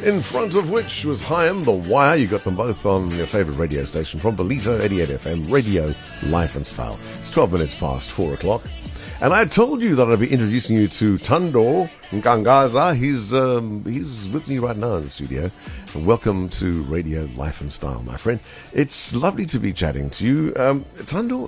in front of which was Haim, The Wire. You got them both on your favourite radio station from Belito 88 FM, Radio, Life and Style. It's 12 minutes past 4 o'clock. And I told you that I'd be introducing you to Thando Nkangaza. He's with me right now in the studio. Welcome to Radio, Life and Style, my friend. It's lovely to be chatting to you. Thando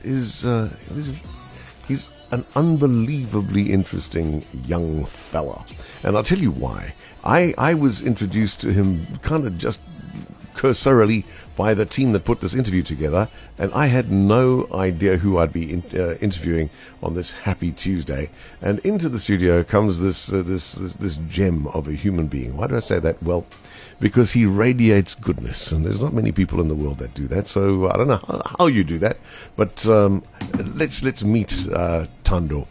he's an unbelievably interesting young fella. And I'll tell you why. I was introduced to him kind of just cursorily by the team that put this interview together, and I had no idea who I'd be interviewing on this happy Tuesday. And into the studio comes this gem of a human being. Why do I say that? Well, because he radiates goodness, and there's not many people in the world that do that. So I don't know how you do that, but let's meet Thando.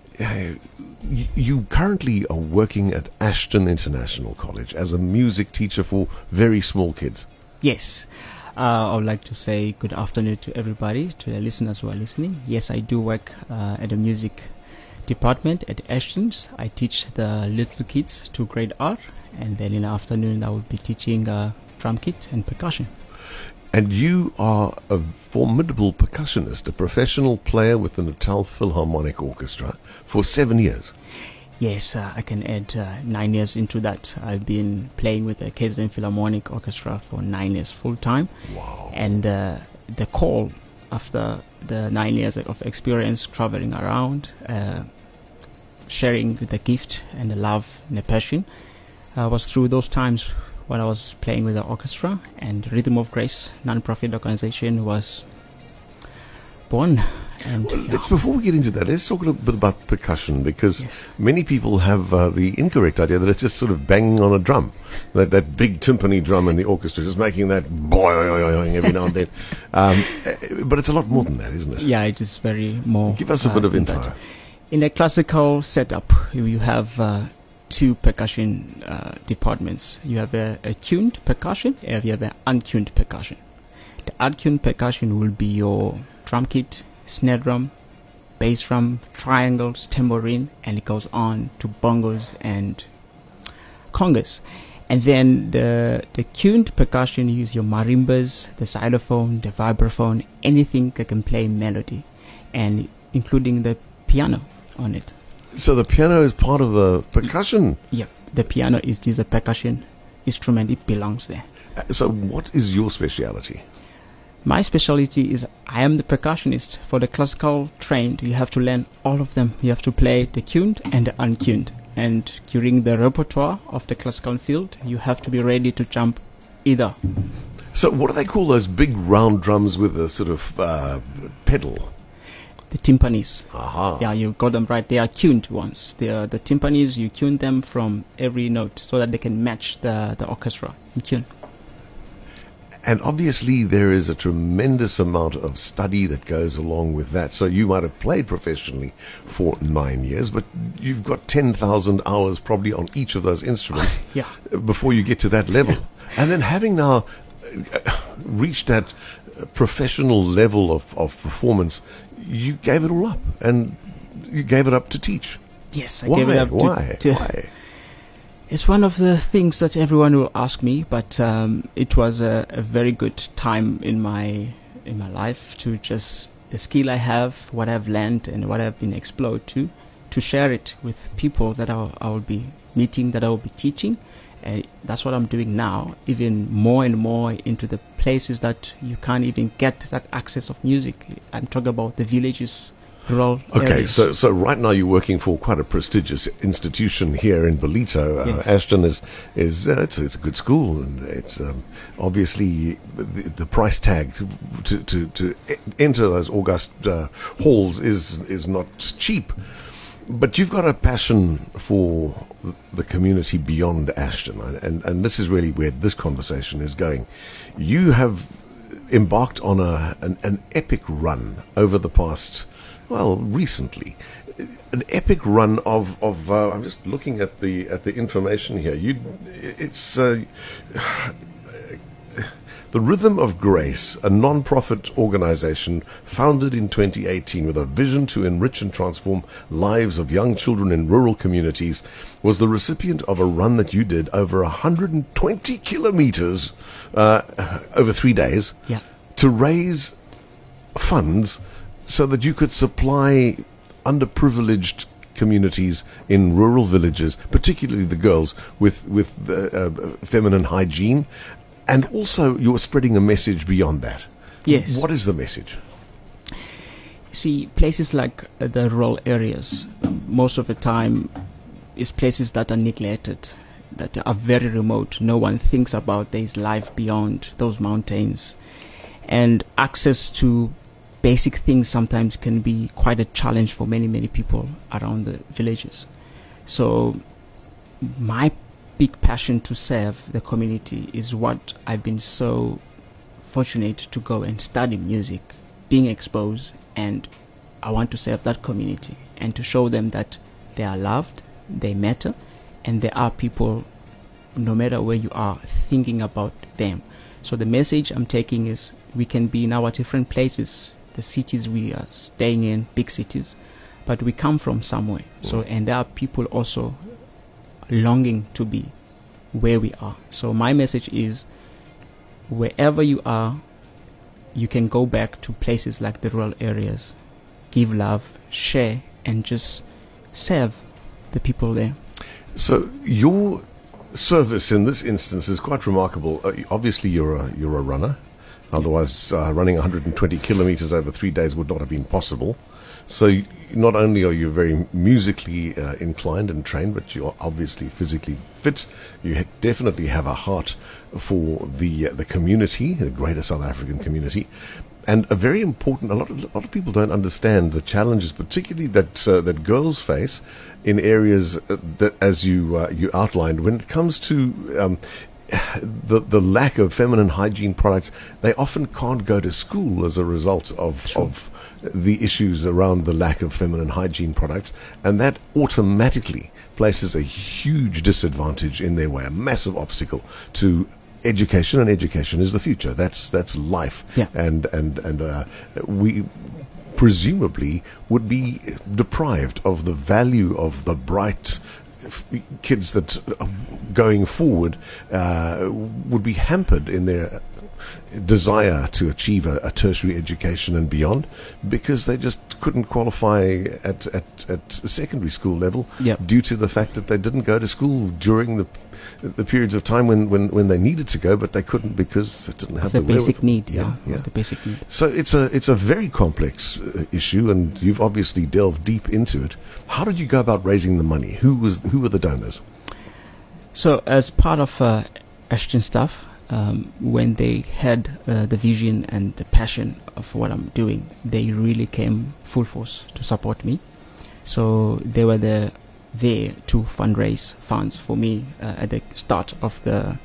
You currently are working at Ashton International College as a music teacher for very small kids. Yes. I would like to say good afternoon to everybody, to the listeners who are listening. Yes, I do work at the music department at Ashton's. I teach the little kids to grade R, and then in the afternoon I will be teaching drum kit and percussion. And you are a formidable percussionist, a professional player with the Natal Philharmonic Orchestra for 7 years. Yes, I can add 9 years into that. I've been playing with the KZN Philharmonic Orchestra for 9 years full time. Wow. And the call after the 9 years of experience traveling around, sharing the gift and the love and the passion, was through those times when I was playing with the orchestra, and Rhythm of Grace non-profit organization was born. And before we get into that, let's talk a little bit about percussion, because many people have the incorrect idea that it's just sort of banging on a drum, that big timpani drum in the orchestra, just making that boing every now and then. But it's a lot more than that, isn't it? Yeah, it is very more. Give us a bit of info. That. In a classical setup, you have two percussion departments. You have a tuned percussion, and you have an untuned percussion. The untuned percussion will be your drum kit, snare drum, bass drum, triangles, tambourine, and it goes on to bongos and congas. And then the tuned percussion, you use your marimbas, the xylophone, the vibraphone, anything that can play melody, and including the piano on it. So the piano is part of the percussion? Yeah, the piano is a percussion instrument. It belongs there. So what is your speciality? My specialty is I am the percussionist. For the classical trained, you have to learn all of them. You have to play the tuned and the untuned. And during the repertoire of the classical field, you have to be ready to jump either. So what do they call those big round drums with a sort of pedal? The timpanis. Aha. Yeah, you got them right. They are tuned ones. They are the timpanis. You tune them from every note so that they can match the orchestra in tune. And obviously there is a tremendous amount of study that goes along with that. So you might have played professionally for 9 years, but you've got 10,000 hours probably on each of those instruments before you get to that level. And then having now reached that professional level of performance, you gave it all up, and you gave it up to teach. Yes, I gave it up Why? It's one of the things that everyone will ask me, but it was a very good time in my life to just the skill I have, what I've learned, and what I've been exposed to share it with people that I will be meeting, that I will be teaching. That's what I'm doing now, even more and more into the places that you can't even get that access of music. I'm talking about the villages, rural areas. Okay, so right now you're working for quite a prestigious institution here in Belito. Yes. Ashton is it's a good school, and it's obviously the price tag to enter those august halls is not cheap. But you've got a passion for the community beyond Ashton, and this is really where this conversation is going. You have embarked on an epic run over the past, recently, an epic run of I'm just looking at the information here. The Rhythm of Grace, a non-profit organization founded in 2018 with a vision to enrich and transform lives of young children in rural communities, was the recipient of a run that you did over 120 kilometers over 3 days to raise funds so that you could supply underprivileged communities in rural villages, particularly the girls, with feminine hygiene. And also you're spreading a message beyond that. Yes. What is the message? See, places like the rural areas, most of the time, is places that are neglected, that are very remote. No one thinks about there's life beyond those mountains. And access to basic things sometimes can be quite a challenge for many, many people around the villages. So my big passion to serve the community is what I've been so fortunate to go and study music, being exposed, and I want to serve that community and to show them that they are loved, they matter, and there are people, no matter where you are, thinking about them. So the message I'm taking is we can be in our different places, the cities we are staying in, big cities, but we come from somewhere. So, and there are people also longing to be where we are. So my message is, wherever you are, you can go back to places like the rural areas, give love, share, and just serve the people there. So your service in this instance is quite remarkable. Obviously, you're a runner. Otherwise, running 120 kilometers over 3 days would not have been possible. So not only are you very musically inclined and trained, but you're obviously physically fit. You definitely have a heart for the community, the greater South African community. And a very important, a lot of people don't understand the challenges, particularly that girls face in areas that, as you outlined, when it comes to the lack of feminine hygiene products. They often can't go to school as a result of the issues around the lack of feminine hygiene products, and that automatically places a huge disadvantage in their way, a massive obstacle to education, and education is the future. That's life. Yeah. And we presumably would be deprived of the value of the bright kids that going forward would be hampered in their desire to achieve a tertiary education and beyond, because they just couldn't qualify at secondary school level. Yep. Due to the fact that they didn't go to school during the periods of time when they needed to go, but they couldn't because they didn't have the basic wherewithal. need. Yeah. The basic need. So it's a very complex issue, and you've obviously delved deep into it. How did you go about raising the money? Who were the donors? So as part of Ashton staff, when they had the vision and the passion of what I'm doing, they really came full force to support me. So they were there to fundraise funds for me at the start of the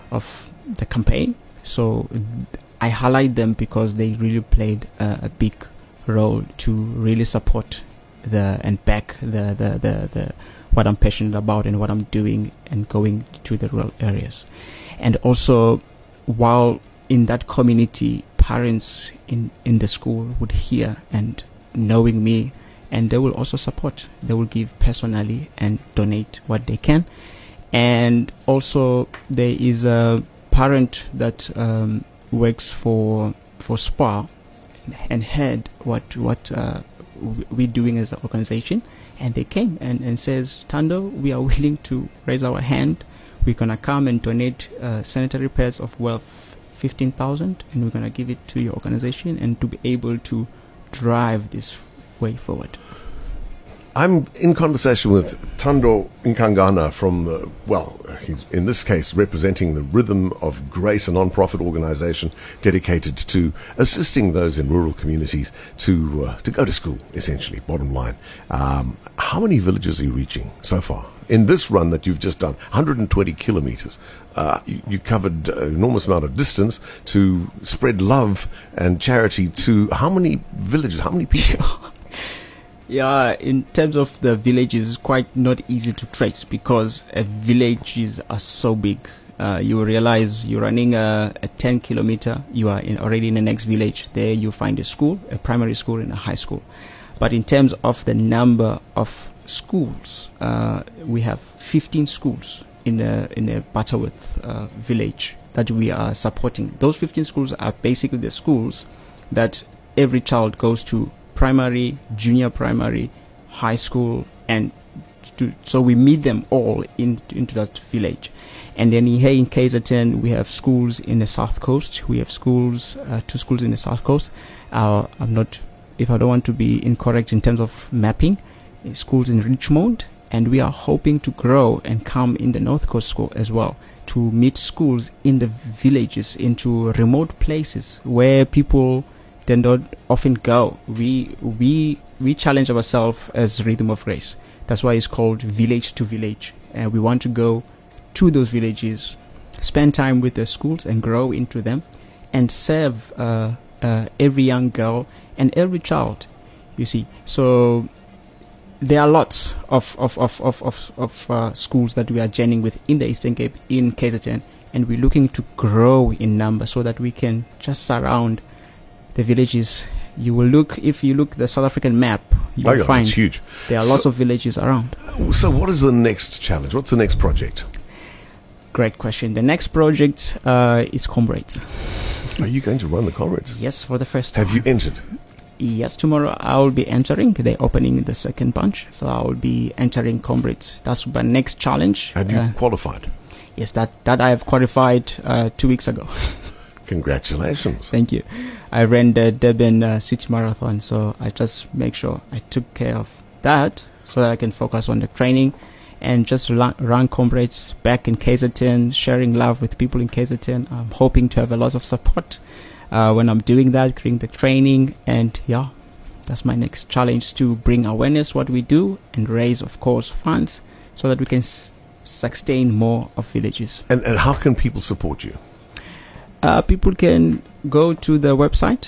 campaign. So I highlight them because they really played a big role to really support and back the what I'm passionate about and what I'm doing and going to the rural areas. And also, while in that community, parents in the school would hear and knowing me, and they will also support. They will give personally and donate what they can. And also, there is a parent that works for SPAR and heard what we're doing as an organization, and they came and says, Thando, we are willing to raise our hand. We're going to come and donate sanitary pads of worth 15,000, and we're going to give it to your organization and to be able to drive this way forward. I'm in conversation with Thando Nkangana from, he's in this case representing the Rhythm of Grace, a non-profit organization dedicated to assisting those in rural communities to go to school, essentially, bottom line. How many villages are you reaching so far? In this run that you've just done, 120 kilometers, you covered an enormous amount of distance to spread love and charity to how many villages, how many people? Yeah, in terms of the villages, it's quite not easy to trace because villages are so big. you will realize you're running a 10 kilometer, you are already in the next village. There you find a school, a primary school and a high school. But in terms of the number of schools, we have 15 schools in the Butterworth village that we are supporting. Those 15 schools are basically the schools that every child goes to: primary, junior primary, high school, and so we meet them all into that village. And then here in KZN, we have schools in the South Coast. We have schools, 2 schools in the South Coast. If I don't want to be incorrect in terms of mapping, schools in Richmond, and we are hoping to grow and come in the North Coast school as well, to meet schools in the villages, into remote places where people then don't often go. We challenge ourselves as Rhythm of Grace. That's why it's called Village to Village. And we want to go to those villages, spend time with the schools and grow into them, and serve every young girl and every child, you see. So there are lots of schools that we are joining with in the Eastern Cape, in KZN, and we're looking to grow in number so that we can just surround the villages. If you look the South African map, you'll find it's huge. There are lots of villages around. So what is the next challenge? What's the next project? Great question. The next project is Comrades. Are you going to run the Comrades? Yes, for the first time. Have you entered? Yes, tomorrow I will be entering. They're opening the second bunch, so I will be entering Comrades. That's my next challenge. Have you qualified? Yes, that I have qualified 2 weeks ago. Congratulations. Thank you. I ran the Durban City Marathon, so I just make sure I took care of that so that I can focus on the training and just run Comrades back in KZN, sharing love with people in KZN. I'm hoping to have a lot of support when I'm doing that, during the training. And yeah, that's my next challenge, to bring awareness what we do and raise, of course, funds so that we can sustain more of villages. And how can people support you? People can go to the website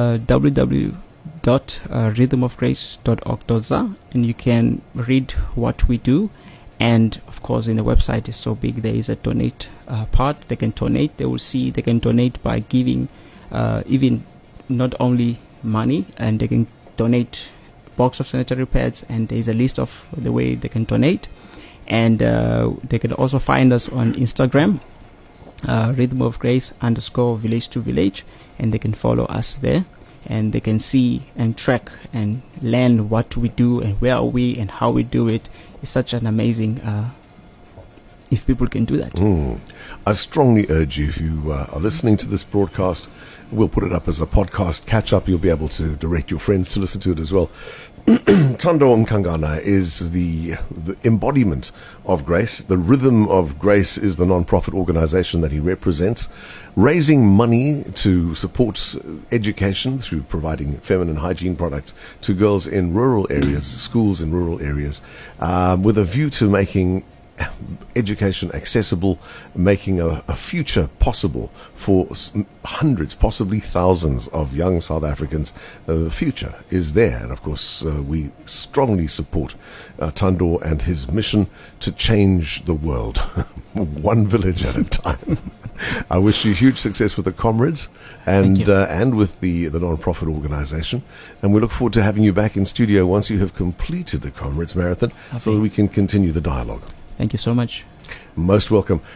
www.rhythmofgrace.org.za, and you can read what we do. And of course, in the website is so big, there is a donate part. They can donate. They will see they can donate by giving even not only money, and they can donate box of sanitary pads, and there is a list of the way they can donate. And they can also find us on Instagram, Rhythm of Grace _village to village, and they can follow us there, and they can see and track and learn what we do and where are we and how we do it. It's such an amazing if people can do that. I strongly urge you, if you are listening to this broadcast, we'll put it up as a podcast catch up. You'll be able to direct your friends to listen to it as well. Thando Mkangana is the embodiment of grace. The Rhythm of Grace is the non-profit organization that he represents, raising money to support education through providing feminine hygiene products to girls in rural areas, schools in rural areas, with a view to making education accessible, making a future possible for hundreds, possibly thousands of young South Africans. The future is there, and of course we strongly support Thando and his mission to change the world one village at a time. I wish you huge success with the Comrades and with the non-profit organization, and we look forward to having you back in studio once you have completed the Comrades Marathon, so that we can continue the dialogue. Thank you so much. Most welcome.